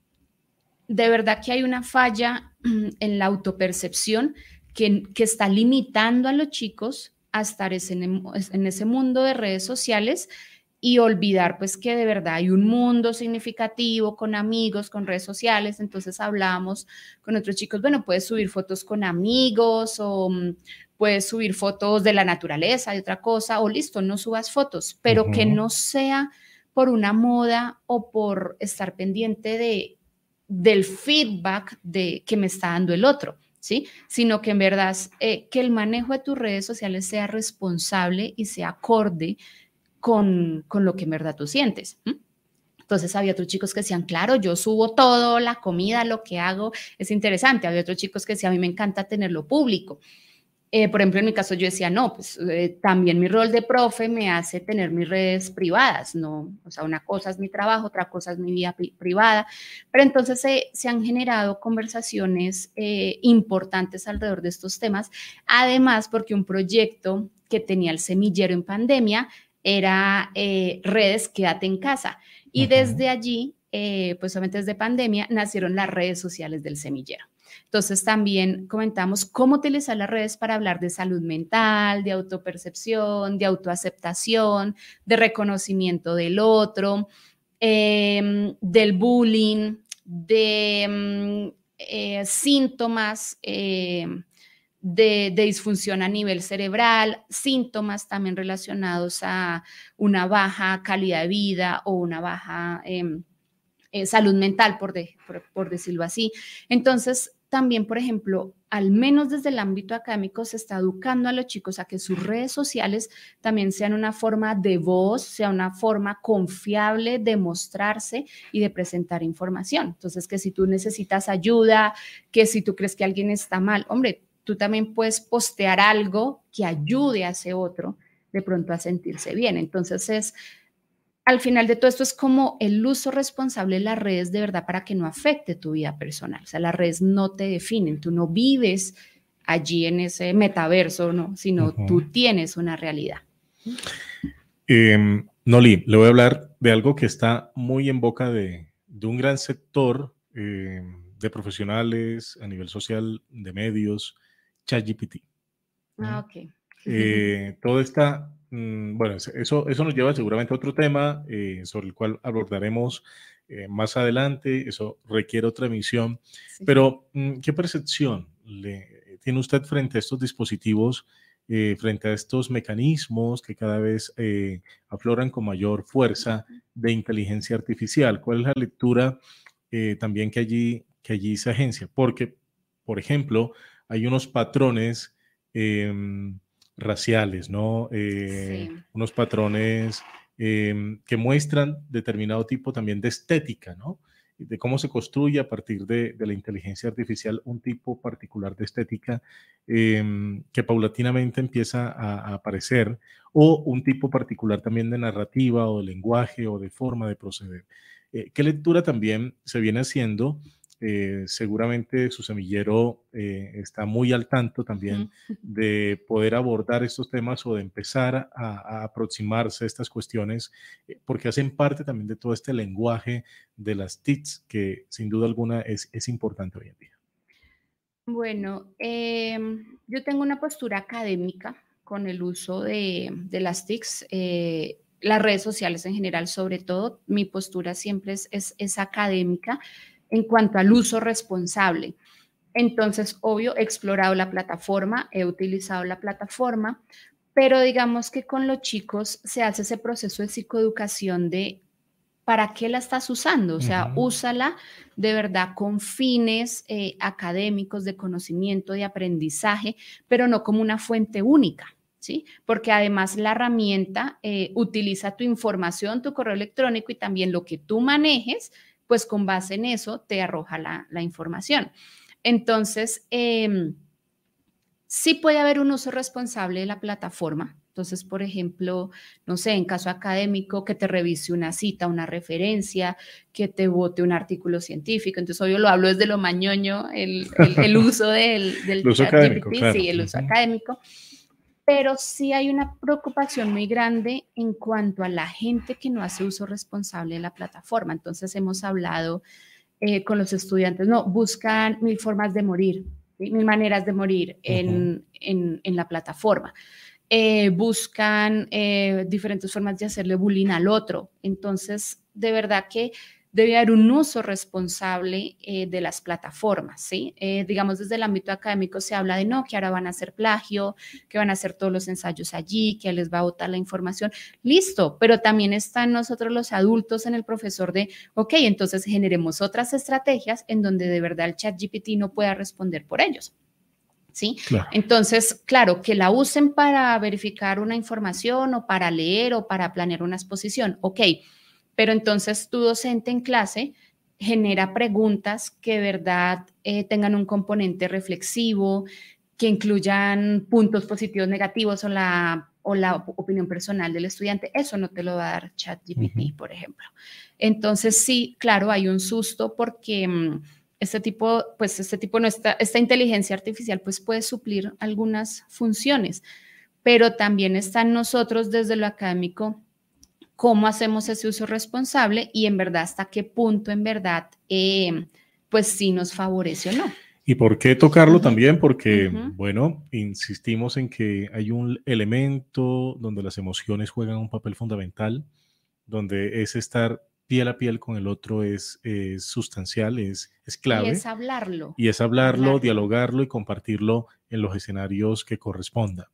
de verdad que hay una falla en la autopercepción que está limitando a los chicos a estar en ese mundo de redes sociales y olvidar pues que de verdad hay un mundo significativo con amigos, con redes sociales. Entonces hablamos con otros chicos, bueno, puedes subir fotos con amigos o puedes subir fotos de la naturaleza, de otra cosa, o listo, no subas fotos, pero que no sea por una moda o por estar pendiente del feedback que me está dando el otro, ¿sí? Sino que en verdad que el manejo de tus redes sociales sea responsable y sea acorde con lo que en verdad tú sientes. Entonces había otros chicos que decían, claro, yo subo todo, la comida, lo que hago es interesante. Había otros chicos que decían, a mí me encanta tenerlo público. Por ejemplo, en mi caso yo decía, no, pues también mi rol de profe me hace tener mis redes privadas, ¿no? O sea, una cosa es mi trabajo, otra cosa es mi vida privada, pero entonces se han generado conversaciones importantes alrededor de estos temas, además porque un proyecto que tenía el semillero en pandemia era redes Quédate en casa, y desde allí, pues obviamente desde pandemia, nacieron las redes sociales del semillero. Entonces también comentamos cómo utilizar las redes para hablar de salud mental, de autopercepción, de autoaceptación, de reconocimiento del otro, del bullying, de síntomas de disfunción a nivel cerebral, síntomas también relacionados a una baja calidad de vida o una baja salud mental, por decirlo así. Entonces, también, por ejemplo, al menos desde el ámbito académico, se está educando a los chicos a que sus redes sociales también sean una forma de voz, sea una forma confiable de mostrarse y de presentar información. Entonces, que si tú necesitas ayuda, que si tú crees que alguien está mal, hombre, tú también puedes postear algo que ayude a ese otro de pronto a sentirse bien. Entonces, al final de todo esto es como el uso responsable de las redes de verdad para que no afecte tu vida personal. O sea, las redes no te definen, tú no vives allí en ese metaverso, ¿no? Sino tú tienes una realidad. Noli, le voy a hablar de algo que está muy en boca de un gran sector de profesionales a nivel social, de medios, ChatGPT. Ok. Todo está, bueno, eso nos lleva seguramente a otro tema sobre el cual abordaremos más adelante. Eso requiere otra emisión. Sí. Pero, ¿qué percepción tiene usted frente a estos dispositivos, frente a estos mecanismos que cada vez afloran con mayor fuerza de inteligencia artificial? ¿Cuál es la lectura también que allí se agencia? Porque, por ejemplo, hay unos patrones raciales, ¿no? Sí. Unos patrones que muestran determinado tipo también de estética, ¿no? De cómo se construye a partir de la inteligencia artificial un tipo particular de estética que paulatinamente empieza a aparecer, o un tipo particular también de narrativa o de lenguaje o de forma de proceder. ¿Qué lectura también se viene haciendo? Seguramente su semillero está muy al tanto también de poder abordar estos temas o de empezar a aproximarse a estas cuestiones, porque hacen parte también de todo este lenguaje de las TICs que sin duda alguna es importante hoy en día. Bueno, yo tengo una postura académica con el uso de las TICs, las redes sociales en general, sobre todo. Mi postura siempre es académica en cuanto al uso responsable. Entonces, obvio, he explorado la plataforma, he utilizado la plataforma, pero digamos que con los chicos se hace ese proceso de psicoeducación de ¿para qué la estás usando? O sea, úsala de verdad con fines académicos, de conocimiento, de aprendizaje, pero no como una fuente única, ¿sí? Porque además la herramienta utiliza tu información, tu correo electrónico y también lo que tú manejes, pues con base en eso te arroja la información. Entonces, sí puede haber un uso responsable de la plataforma. Entonces, por ejemplo, no sé, en caso académico, que te revise una cita, una referencia, que te bote un artículo científico. Entonces, obvio, lo hablo desde lo mañoño, el uso del El uso académico, ChatGPT, claro. sí, el uso académico. Pero sí hay una preocupación muy grande en cuanto a la gente que no hace uso responsable de la plataforma. Entonces, hemos hablado con los estudiantes, no, buscan 1000 formas de morir, ¿sí? 1000 maneras de morir en la plataforma. Buscan diferentes formas de hacerle bullying al otro. Entonces, de verdad que debe haber un uso responsable de las plataformas, ¿sí? Digamos, desde el ámbito académico se habla de no, que ahora van a hacer plagio, que van a hacer todos los ensayos allí, que les va a botar la información. Listo, pero también están nosotros los adultos en el profesor de, ok, entonces generemos otras estrategias en donde de verdad el ChatGPT no pueda responder por ellos. ¿Sí? Claro. Entonces, claro, que la usen para verificar una información o para leer o para planear una exposición, ok, pero entonces tu docente en clase genera preguntas que de verdad tengan un componente reflexivo, que incluyan puntos positivos, negativos o la opinión personal del estudiante. Eso no te lo va a dar ChatGPT, por ejemplo. Entonces, sí, claro, hay un susto porque esta inteligencia artificial pues puede suplir algunas funciones, pero también está en nosotros desde lo académico cómo hacemos ese uso responsable y en verdad hasta qué punto en verdad pues sí nos favorece o no. ¿Y por qué tocarlo también? Porque, bueno, insistimos en que hay un elemento donde las emociones juegan un papel fundamental, donde es estar piel a piel con el otro es sustancial, es clave. Y es hablarlo. Y es hablarlo, dialogarlo y compartirlo en los escenarios que corresponda.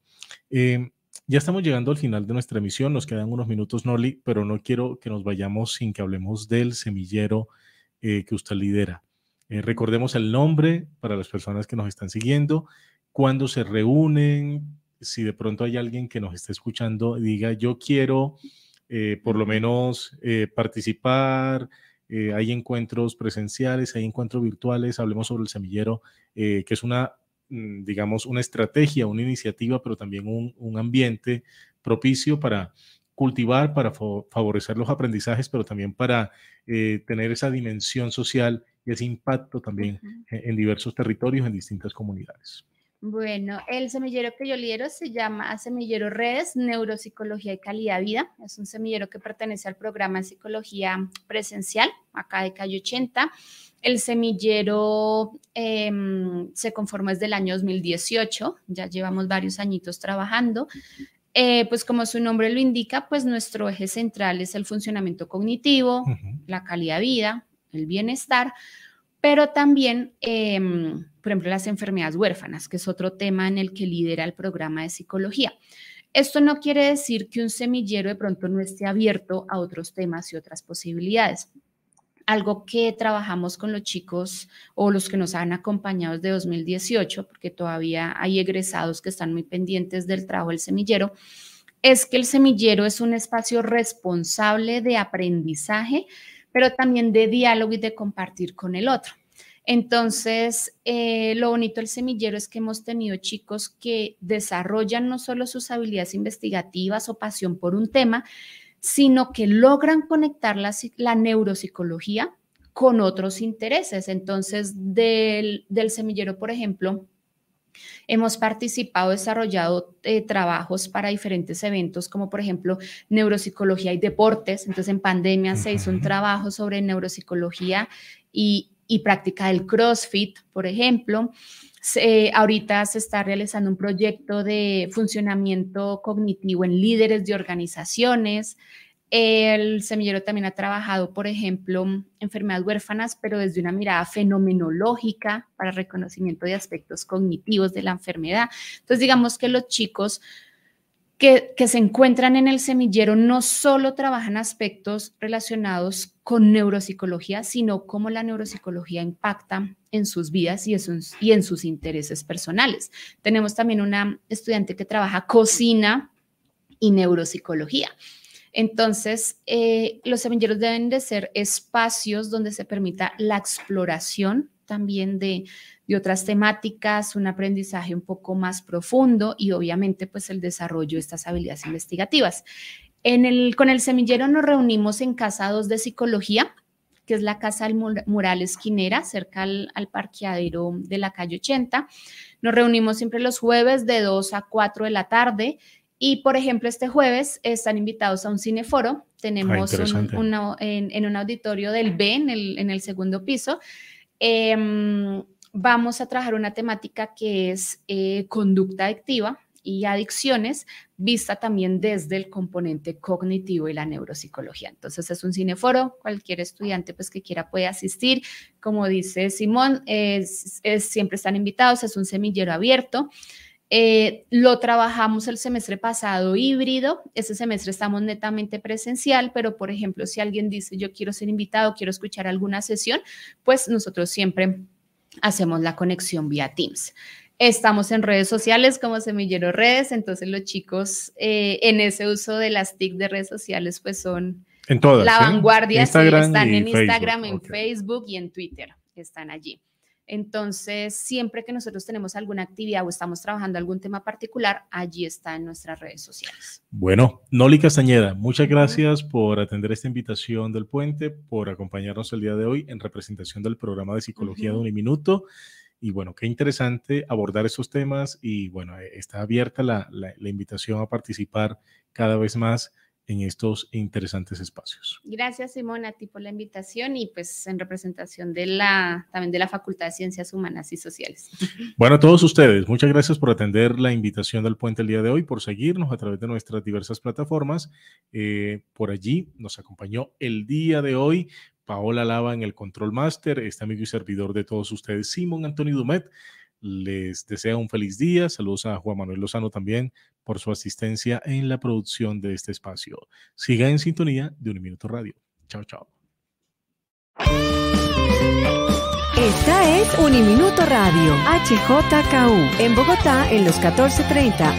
Ya estamos llegando al final de nuestra emisión, nos quedan unos minutos, Noli, pero no quiero que nos vayamos sin que hablemos del semillero que usted lidera. Recordemos el nombre para las personas que nos están siguiendo, cuándo se reúnen, si de pronto hay alguien que nos esté escuchando y diga, yo quiero por lo menos participar, hay encuentros presenciales, hay encuentros virtuales, hablemos sobre el semillero, que es una, digamos, una estrategia, una iniciativa, pero también un ambiente propicio para cultivar, para favorecer los aprendizajes, pero también para tener esa dimensión social y ese impacto también en diversos territorios, en distintas comunidades. Bueno, el semillero que yo lidero se llama Semillero Redes, Neuropsicología y Calidad de Vida. Es un semillero que pertenece al programa de psicología presencial, acá de Calle 80. El semillero se conformó desde el año 2018, ya llevamos varios añitos trabajando. Pues como su nombre lo indica, pues nuestro eje central es el funcionamiento cognitivo, la calidad de vida, el bienestar, pero también, por ejemplo, las enfermedades huérfanas, que es otro tema en el que lidera el programa de psicología. Esto no quiere decir que un semillero de pronto no esté abierto a otros temas y otras posibilidades. Algo que trabajamos con los chicos o los que nos han acompañado desde 2018, porque todavía hay egresados que están muy pendientes del trabajo del semillero, es que el semillero es un espacio responsable de aprendizaje, pero también de diálogo y de compartir con el otro. Entonces, lo bonito del semillero es que hemos tenido chicos que desarrollan no solo sus habilidades investigativas o pasión por un tema, sino que logran conectar la neuropsicología con otros intereses. Entonces, del semillero, por ejemplo, hemos participado, desarrollado trabajos para diferentes eventos, como por ejemplo neuropsicología y deportes. Entonces, en pandemia se hizo un trabajo sobre neuropsicología y práctica del CrossFit, por ejemplo. Ahorita se está realizando un proyecto de funcionamiento cognitivo en líderes de organizaciones. El semillero también ha trabajado, por ejemplo, enfermedades huérfanas, pero desde una mirada fenomenológica para reconocimiento de aspectos cognitivos de la enfermedad. Entonces, digamos que los chicos que se encuentran en el semillero no solo trabajan aspectos relacionados con neuropsicología, sino cómo la neuropsicología impacta en sus vidas y en sus intereses personales. Tenemos también una estudiante que trabaja cocina y neuropsicología. Entonces, los semilleros deben de ser espacios donde se permita la exploración también de otras temáticas, un aprendizaje un poco más profundo y obviamente pues el desarrollo de estas habilidades investigativas. Con el semillero nos reunimos en Casa 2 de Psicología, que es la Casa del Mural Esquinera, cerca al parqueadero de la calle 80. Nos reunimos siempre los jueves de 2 a 4 de la tarde. Y, por ejemplo, este jueves están invitados a un cineforo. Tenemos en un auditorio del B, en el segundo piso. Vamos a trabajar una temática que es conducta adictiva y adicciones, vista también desde el componente cognitivo y la neuropsicología. Entonces, es un cineforo. Cualquier estudiante pues, que quiera puede asistir. Como dice Simón, siempre están invitados. Es un semillero abierto. Lo trabajamos el semestre pasado híbrido, este semestre estamos netamente presencial, pero por ejemplo, si alguien dice yo quiero ser invitado, quiero escuchar alguna sesión, pues nosotros siempre hacemos la conexión vía Teams. Estamos en redes sociales como Semillero Redes, entonces los chicos en ese uso de las TIC de redes sociales pues son en todas, la vanguardia, Instagram, sí, están en Facebook, Instagram, en Facebook y en Twitter, están allí. Entonces, siempre que nosotros tenemos alguna actividad o estamos trabajando algún tema particular, allí está en nuestras redes sociales. Bueno, Noli Castañeda, muchas gracias por atender esta invitación del Puente, por acompañarnos el día de hoy en representación del programa de Psicología de Uniminuto. Y bueno, qué interesante abordar esos temas y bueno, está abierta la invitación a participar cada vez más en estos interesantes espacios. Gracias, Simón, a ti por la invitación y pues en representación también de la Facultad de Ciencias Humanas y Sociales. Bueno, a todos ustedes, muchas gracias por atender la invitación del Puente el día de hoy, por seguirnos a través de nuestras diversas plataformas. Por allí nos acompañó el día de hoy Paola Lava en el Control Master, este amigo y servidor de todos ustedes, Simón Antonio Dumet. Les deseo un feliz día. Saludos a Juan Manuel Lozano también por su asistencia en la producción de este espacio. Siga en sintonía de Uniminuto Radio. Chao, chao. Esta es Uniminuto Radio, HJKU, en Bogotá en los 14:30.